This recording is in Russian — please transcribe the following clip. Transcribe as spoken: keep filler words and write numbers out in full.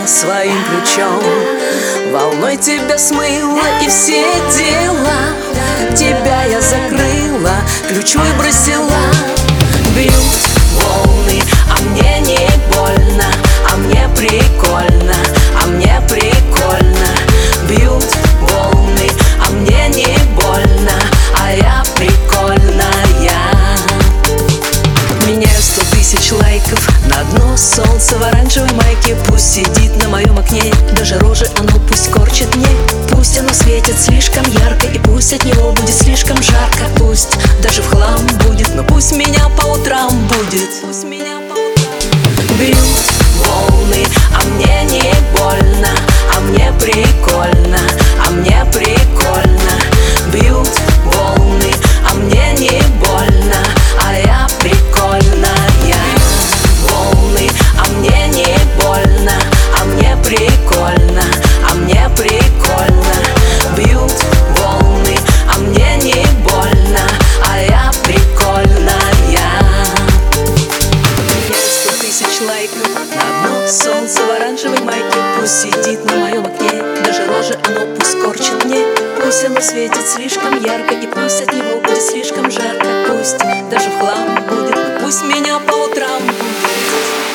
своим ключом. Волной тебя смыла и все дела, тебя я закрыла, ключ выбросила. Бьют волны, а мне не больно, а мне прикольно, а мне прикольно. Бьют волны, а мне не больно, а я прикольная. Меняю сто тысяч лайков на дно солнца в оранжевой майке. Пусть сидит на моем окне, даже рожи оно пусть корчит мне. Пусть оно светит слишком ярко, и пусть от него будет слишком жарко. Пусть даже в хлам будет, но пусть меня по утрам будет. Пусть меня по утрам. Бьют волны, а мне не больно, а мне прикольно, а мне прикольно. Бьют волны, а мне не больно, а я прикольная. Волны, а мне не больно, а мне прикольно, а мне прикольно. Бьют волны, а мне не больно, а я прикольная. Сто тысяч лайков на дно солнце в оранжевой майке. Пусть сидит на моем окне, даже рожи оно пусть корчит мне. Пусть оно светит слишком ярко, и пусть от него будет слишком жарко. Пусть даже в хлам будет, но пусть меня по утрам будет.